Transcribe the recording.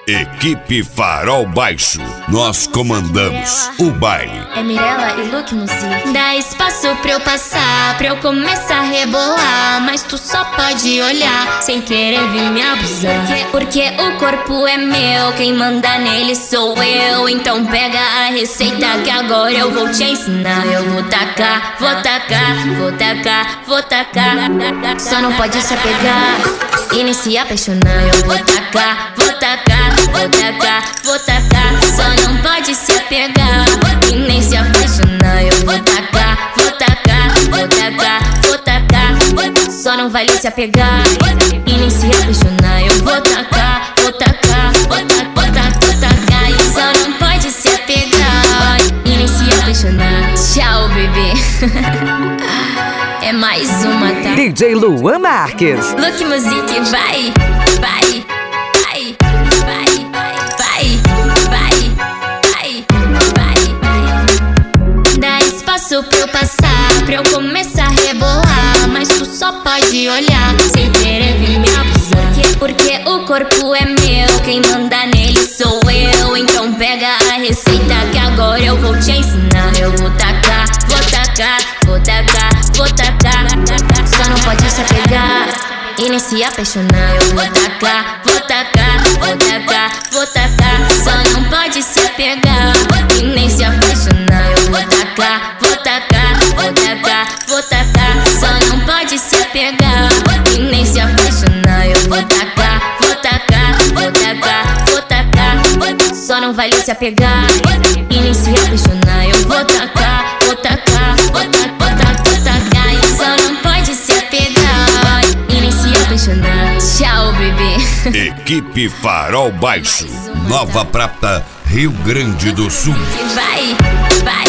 Equipe Farol Baixo, nós comandamos o baile. É Mirella e Luke Music. Dá espaço pra eu passar, pra eu começar a rebolar, mas tu só pode olhar, sem querer vir me abusar. Porque o corpo é meu, quem manda nele sou eu. Então pega a receita que agora eu vou te ensinar. Eu vou tacar, vou tacar, vou tacar, vou tacar. Só não pode se apegar e nem se apaixonar. Eu vou tacar, vou tacar, vou tacar, vou tacar. Só não pode se apegar e nem se apaixonar. Eu vou tacar, vou tacar, vou tacar, vou tacar. Só não vale se apegar e nem se apaixonar. Eu vou tacar, vou tacar, vou tacar, vou tacar, vou tacar. E só não pode se apegar e nem se apaixonar. Tchau, bebê. É mais uma, tá? DJ Luan Marques. Luke Music, vai, vai, vai, vai, vai, vai, vai, vai, vai. Dá espaço pra eu passar, pra eu começar a rebolar, mas tu só pode olhar, sem querer vir me abusar. Porque o corpo é meu, quem manda nele sou eu. Então pega a receita que agora eu vou te ensinar. Eu vou tacar, vou tacar, vou tacar, vou tacar. Só não pode se apegar e nem se apaixonar. Eu vou tacar, vou tacar, vou tacar, vou tacar. Só não pode se apegar e nem se apaixonar. Eu vou tacar, vou tacar, vou tacar, vou tacar. Só não pode se apegar e nem se apaixonar. Eu vou tacar, vou tacar, vou tacar, vou tacar. Só não vale se apegar e nem se apaixonar. Eu vou tacar, vou tacar, vou tacar, vou tacar, vou tacar. E só não pode se apegar e nem se apaixonar. Tchau, bebê. Equipe Farol Baixo, Nova Prata, Rio Grande do Sul. Vai, vai.